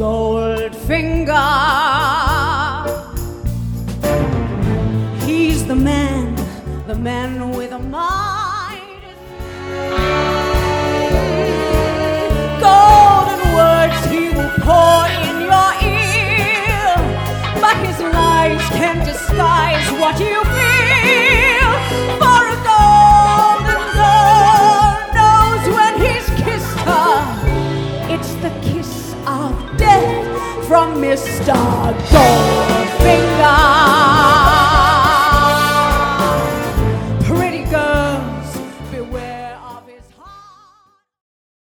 Goldfinger. He's the man with a mind. Golden words he will pour in your ear, but his lies can't disguise what you feel. For a golden girl knows when he's kissed her, it's the kiss of death from Mr. Gold.